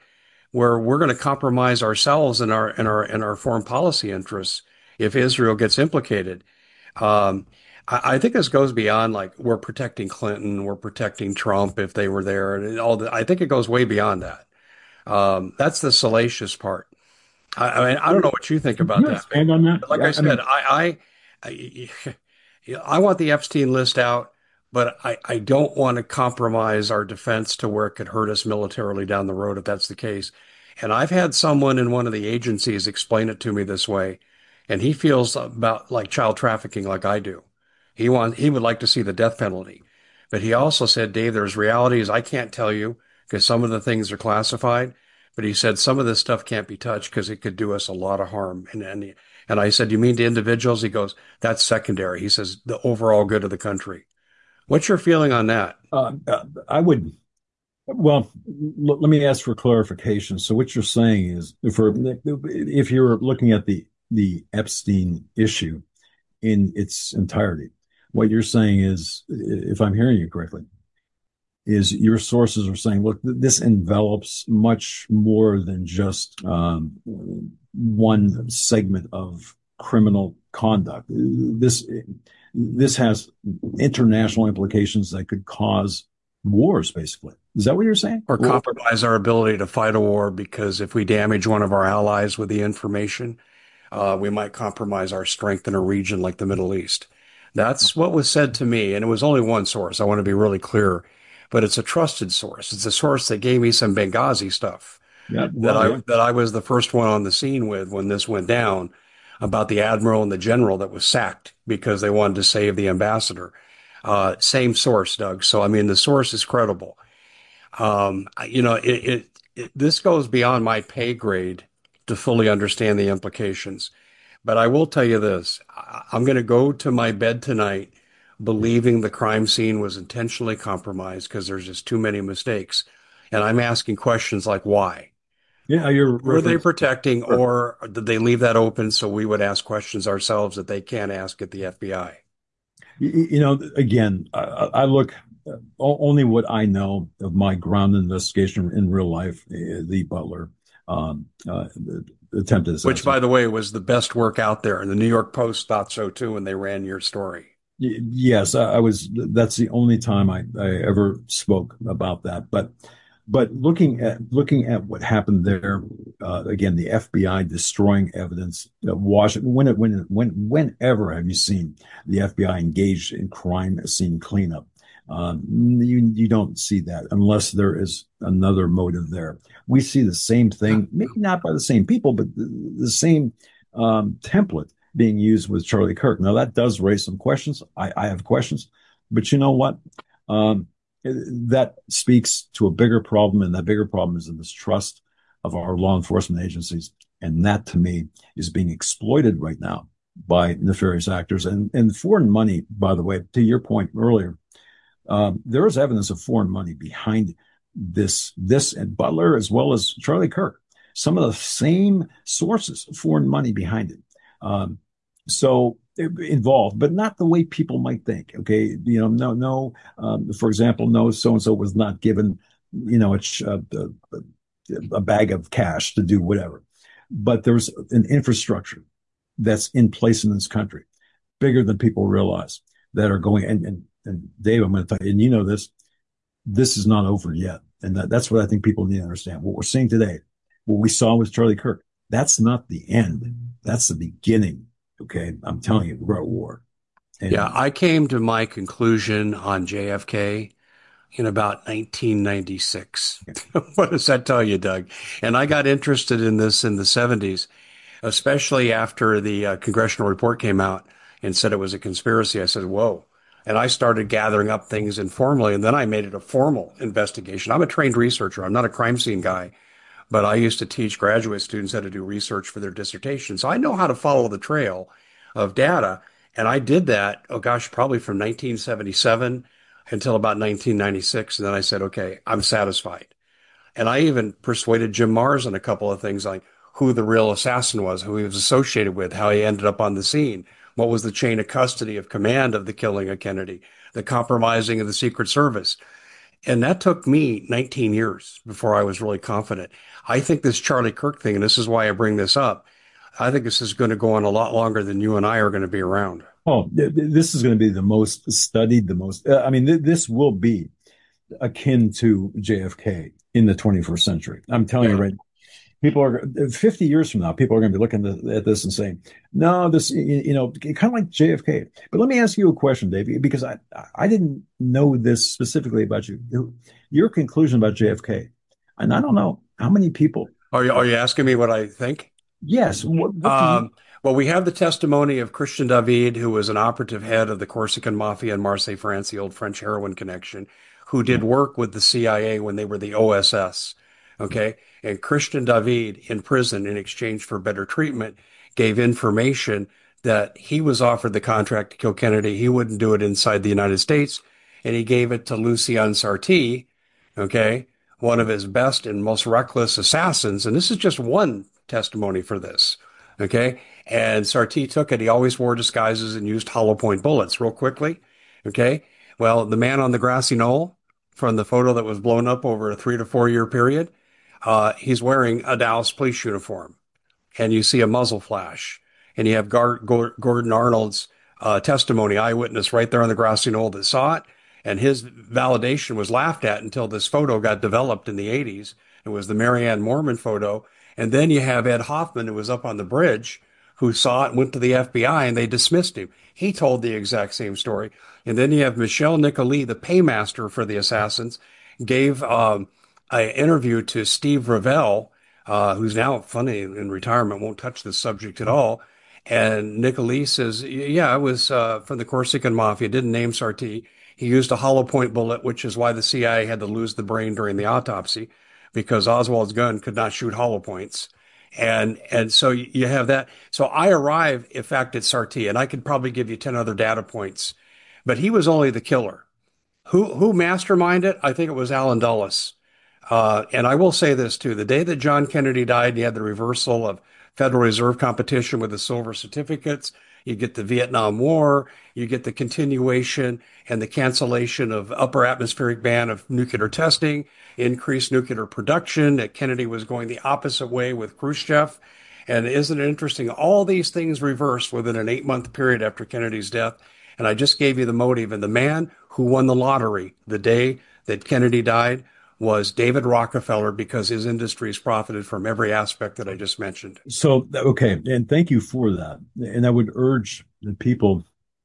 where we're going to compromise ourselves and our and our and our foreign policy interests if Israel gets implicated. Um, I, I think this goes beyond like we're protecting Clinton, we're protecting Trump if they were there, and all that. I think it goes way beyond that. Um, that's the salacious part. I, I mean, I don't know what you think Can about you that, but, expand on that? but like I Yeah, I said, mean, I, I, I, I want the Epstein list out, but I, I don't want to compromise our defense to where it could hurt us militarily down the road if that's the case. And I've had someone in one of the agencies explain it to me this way, and he feels about like child trafficking like I do. He wants, he would like to see the death penalty. But he also said, Dave, there's realities I can't tell you because some of the things are classified. But he said some of this stuff can't be touched because it could do us a lot of harm. And, and, and I said, you mean to individuals? He goes, that's secondary. He says the overall good of the country. What's your feeling on that? uh, uh, I would. Well, l- let me ask for clarification. So what you're saying is, if we're, if you're looking at the the Epstein issue in its entirety, what you're saying is, if I'm hearing you correctly, is your sources are saying, look, this envelops much more than just um, one segment of criminal conduct. This this has international implications that could cause wars, basically. Is that what you're saying? Or Or, compromise our ability to fight a war because if we damage one of our allies with the information, uh, we might compromise our strength in a region like the Middle East. That's what was said to me, and it was only one source. I want to be really clear, but it's a trusted source. It's a source that gave me some Benghazi stuff yeah, that well, I yeah. that I was the first one on the scene with when this went down about the admiral and the general that was sacked because they wanted to save the ambassador. Uh, same source, Doug. So I mean, the source is credible. Um, you know, it, it, it this goes beyond my pay grade to fully understand the implications. But I will tell you this: I, I'm going to go to my bed tonight believing the crime scene was intentionally compromised because there's just too many mistakes, and I'm asking questions like why. Yeah, you're Were they referencing. protecting, or did they leave that open so we would ask questions ourselves that they can't ask at the F B I? You, you know, again, I, I look uh, only what I know of my ground investigation in real life. uh, The Butler um, uh, the attempted Which, by assassination. the way, was the best work out there. And the New York Post thought so too when they ran your story. Y- Yes, I, I was. That's the only time I, I ever spoke about that. But but looking at looking at what happened there, uh, again, the F B I destroying evidence. Uh, Washington. When it when when whenever have you seen the F B I engaged in crime scene cleanup? Um, you you don't see that unless there is another motive there. We see the same thing, maybe not by the same people, but the, the same um, template being used with Charlie Kirk. Now that does raise some questions. I, I have questions, but you know what? Um, that speaks to a bigger problem, and that bigger problem is the mistrust of our law enforcement agencies, and that to me is being exploited right now by nefarious actors and and foreign money. By the way, to your point earlier, um, there is evidence of foreign money behind this this and Butler as well as Charlie Kirk. Some of the same sources, foreign money behind it. Um, so involved, but not the way people might think. Okay, you know, no, no. Um, for example, no, so and so was not given, you know, a, a, a bag of cash to do whatever. But there's an infrastructure that's in place in this country, bigger than people realize, that are going. And and, and Dave, I'm going to tell you, and you know this, this is not over yet, and that, that's what I think people need to understand. What we're seeing today, what we saw with Charlie Kirk, that's not the end. That's the beginning. Okay, I'm telling you, we're at war. Yeah, And I came to my conclusion on J F K in about nineteen ninety-six. What does that tell you, Doug? And I got interested in this in the seventies, especially after the uh, congressional report came out and said it was a conspiracy. I said, whoa. And I started gathering up things informally, and then I made it a formal investigation. I'm a trained researcher. I'm not a crime scene guy, but I used to teach graduate students how to do research for their dissertation. So I know how to follow the trail of data. And I did that, oh gosh, probably from nineteen seventy-seven until about nineteen ninety-six. And then I said, okay, I'm satisfied. And I even persuaded Jim Mars on a couple of things like who the real assassin was, who he was associated with, how he ended up on the scene, what was the chain of custody of command of the killing of Kennedy, the compromising of the Secret Service. And that took me nineteen years before I was really confident. I think this Charlie Kirk thing, and this is why I bring this up, I think this is going to go on a lot longer than you and I are going to be around. Oh, th- th- this is going to be the most studied, the most, uh, I mean, th- this will be akin to J F K in the twenty-first century. I'm telling you Yeah. right now, people are fifty years from now, people are going to be looking at this and saying, no, this, you know, kind of like J F K. But let me ask you a question, Dave, because I, I didn't know this specifically about you. Your conclusion about J F K, and I don't know how many people. Are you, are you asking me what I think? Yes. What, what do you? Um, well, we have the testimony of Christian David, who was an operative head of the Corsican Mafia in Marseille, France, the old French heroin connection, who Yeah. did work with the C I A when they were the O S S. Okay. And Christian David in prison in exchange for better treatment gave information that he was offered the contract to kill Kennedy. He wouldn't do it inside the United States. And he gave it to Lucien Sarti. Okay. One of his best and most reckless assassins. And this is just one testimony for this. Okay. And Sarti took it. He always wore disguises and used hollow point bullets real quickly. Okay. Well, the man on the grassy knoll from the photo that was blown up over a three to four year period, uh, he's wearing a Dallas police uniform and you see a muzzle flash and you have Gar- Gordon Arnold's uh, testimony, eyewitness right there on the grassy knoll that saw it. And his validation was laughed at until this photo got developed in the eighties. It was the Marianne Moorman photo. And then you have Ed Hoffman, who was up on the bridge, who saw it and went to the F B I and they dismissed him. He told the exact same story. And then you have Michel Nicolet, the paymaster for the assassins, gave um, an interview to Steve Ravel, uh, who's now funny in retirement, won't touch this subject at all. And Nicolet says, yeah, I was uh, from the Corsican Mafia, didn't name Sarti. He used a hollow point bullet, which is why the C I A had to lose the brain during the autopsy, because Oswald's gun could not shoot hollow points. And and so you have that. So I arrive, in fact, at Sarti, and I could probably give you ten other data points, but he was only the killer. Who who masterminded? I think it was Allen Dulles. Uh, and I will say this too: the day that John Kennedy died, you had the reversal of Federal Reserve competition with the silver certificates. You get the Vietnam War. You get the continuation and the cancellation of upper atmospheric ban of nuclear testing, increased nuclear production. That Kennedy was going the opposite way with Khrushchev. And isn't it interesting? All these things reversed within an eight month period after Kennedy's death. And I just gave you the motive. And the man who won the lottery the day that Kennedy died was David Rockefeller, because his industries profited from every aspect that I just mentioned. So, okay. And thank you for that. And I would urge the people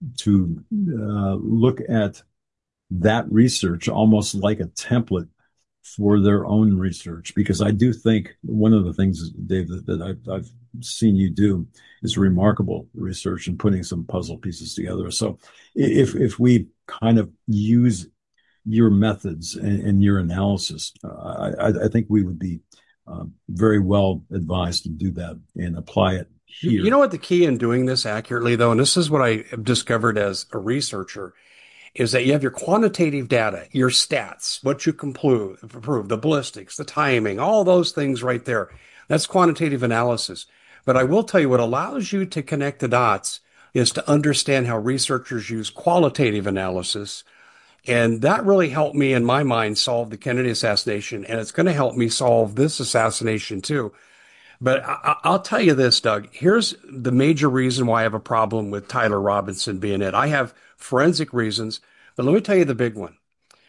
to uh, look at that research almost like a template for their own research, because I do think one of the things, Dave, that, that I've, I've seen you do is remarkable research and putting some puzzle pieces together. So if, if we kind of use your methods and, and your analysis, uh, I, I think we would be uh, very well advised to do that and apply it here. You know what the key in doing this accurately, though, and this is what I have discovered as a researcher, is that you have your quantitative data, your stats, what you can prove, prove, the ballistics, the timing, all those things right there. That's quantitative analysis. But I will tell you what allows you to connect the dots is to understand how researchers use qualitative analysis. And that really helped me, in my mind, solve the Kennedy assassination. And it's going to help me solve this assassination too. But I, I'll tell you this, Doug. Here's the major reason why I have a problem with Tyler Robinson being it. I have forensic reasons, but let me tell you the big one.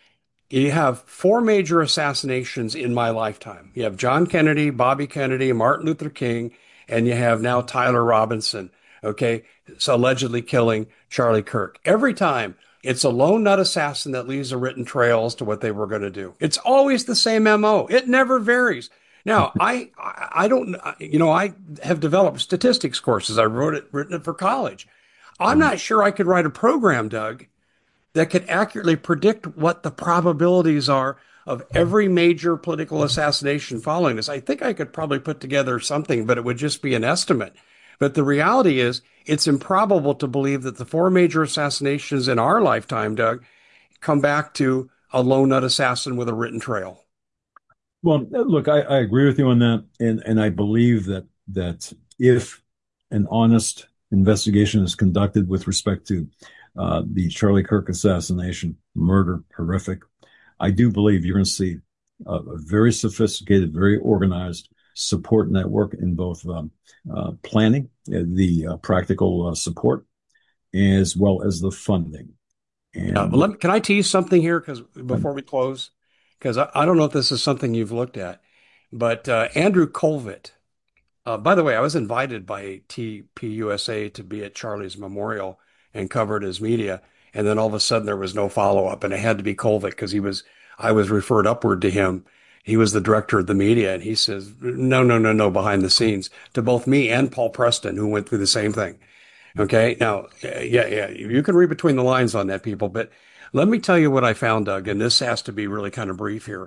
You have four major assassinations in my lifetime. You have John Kennedy, Bobby Kennedy, Martin Luther King, and you have now Tyler Robinson, okay, so allegedly killing Charlie Kirk. Every time, it's a lone nut assassin that leaves a written trail as to what they were going to do. It's always the same M O. It never varies. Now, I, I don't, you know, I have developed statistics courses. I wrote it, written it for college. I'm not sure I could write a program, Doug, that could accurately predict what the probabilities are of every major political assassination following this. I think I could probably put together something, but it would just be an estimate. But the reality is, it's improbable to believe that the four major assassinations in our lifetime, Doug, come back to a lone nut assassin with a written trail. Well, look, I, I agree with you on that, and and I believe that that if an honest investigation is conducted with respect to uh, the Charlie Kirk assassination, murder, horrific, I do believe you're going to see a, a very sophisticated, very organized support network in both um, uh, planning, uh, the uh, practical uh, support, as well as the funding. Uh, And let me, can I tease something here? Because before we close, because I, I don't know if this is something you've looked at, but uh, Andrew Colvett. Uh, by the way, I was invited by T P U S A to be at Charlie's memorial and covered his media, and then all of a sudden there was no follow up, and it had to be Colvett because he was. I was referred upward to him. He was the director of the media, and he says, "No, no, no, no," behind the scenes to both me and Paul Preston, who went through the same thing. Okay. Now, uh, yeah, yeah, you can read between the lines on that, people, but let me tell you what I found, Doug, and this has to be really kind of brief here.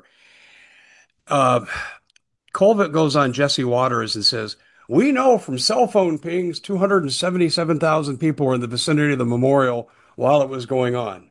Uh, Colvett goes on Jesse Waters and says, "We know from cell phone pings two hundred seventy-seven thousand people were in the vicinity of the memorial while it was going on."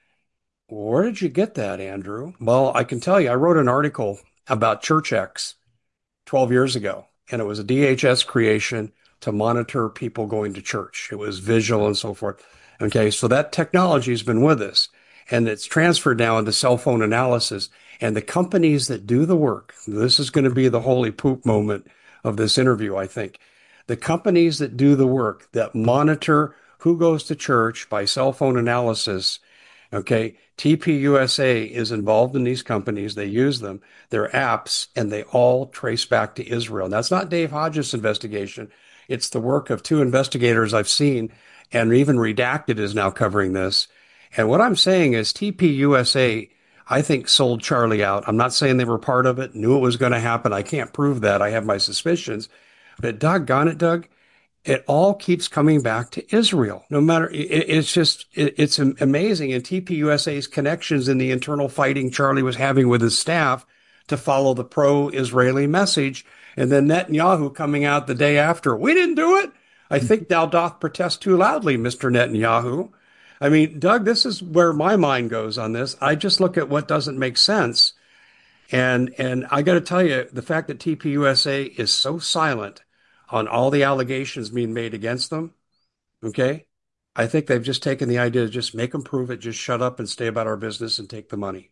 Where did you get that, Andrew? Well, I can tell you, I wrote an article about ChurchX twelve years ago, and it was a D H S creation to monitor people going to church. It was visual and so forth. Okay, so that technology has been with us, and it's transferred now into cell phone analysis. And the companies that do the work, this is going to be the holy poop moment of this interview, I think. The companies that do the work, that monitor who goes to church by cell phone analysis. Okay. T P U S A is involved in these companies. They use them, their apps, and they all trace back to Israel. That's not Dave Hodges' investigation. It's the work of two investigators I've seen, and even Redacted is now covering this. And what I'm saying is T P U S A, I think, sold Charlie out. I'm not saying they were part of it, knew it was going to happen. I can't prove that. I have my suspicions. But doggone it, Doug, it all keeps coming back to Israel. No matter, it, it's just, it, it's amazing. And T P U S A's connections in the internal fighting Charlie was having with his staff to follow the pro-Israeli message. And then Netanyahu coming out the day after, "We didn't do it. I think thou doth protest too loudly, Mister Netanyahu." I mean, Doug, this is where my mind goes on this. I just look at what doesn't make sense. And, and I got to tell you, the fact that T P U S A is so silent on all the allegations being made against them, okay? I think they've just taken the idea to just make them prove it, just shut up and stay about our business and take the money.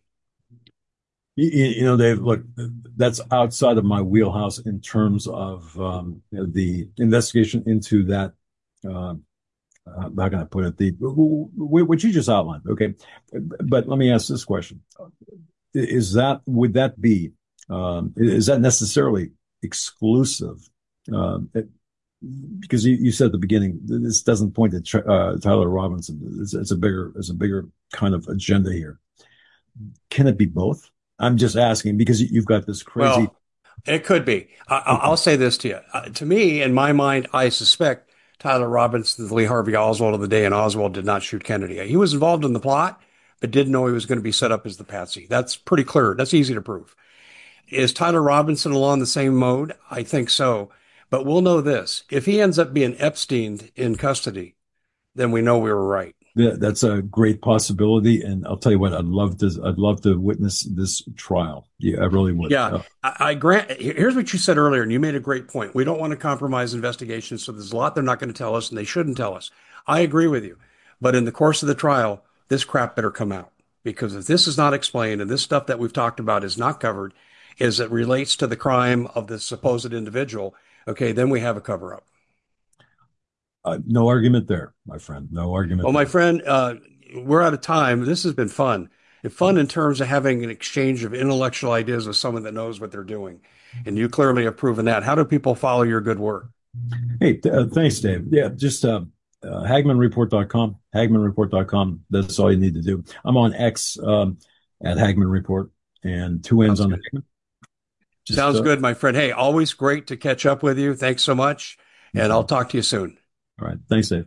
You, you know, Dave, look, that's outside of my wheelhouse in terms of um, the investigation into that. Uh, uh, how can I put it? The what you just outlined, okay. But let me ask this question: Is that would that be um, is that necessarily exclusive? Um, it, because you, you said at the beginning, this doesn't point to uh, Tyler Robinson. It's, it's a bigger, it's a bigger kind of agenda here. Can it be both? I'm just asking because you've got this crazy. Well, it could be. I, I'll say this to you. Uh, to me, in my mind, I suspect Tyler Robinson, the Lee Harvey Oswald of the day, and Oswald did not shoot Kennedy. He was involved in the plot, but didn't know he was going to be set up as the patsy. That's pretty clear. That's easy to prove. Is Tyler Robinson along the same mode? I think so. But we'll know this. If he ends up being Epstein in custody, then we know we were right. Yeah, that's a great possibility, and I'll tell you what, I'd love to. I'd love to witness this trial. Yeah, I really would. Yeah, Uh, I, I grant. Here's what you said earlier, and you made a great point. We don't want to compromise investigations, so there's a lot they're not going to tell us, and they shouldn't tell us. I agree with you, but in the course of the trial, this crap better come out, because if this is not explained and this stuff that we've talked about is not covered, as it relates to the crime of the supposed individual, okay, then we have a cover up. uh, no argument there, my friend. No argument. Well, my there. friend, uh, we're out of time. This has been fun. And fun in terms of having an exchange of intellectual ideas with someone that knows what they're doing. And you clearly have proven that. How do people follow your good work? Hey, uh, thanks, Dave. Yeah, just uh, uh, Hagmann Report dot com, Hagmann Report dot com. That's all you need to do. I'm on X um, at Hagmann Report, and two ends Sounds on good. Hagmann. Just, Sounds uh, good, my friend. Hey, always great to catch up with you. Thanks so much. And I'll talk to you soon. All right. Thanks, Dave.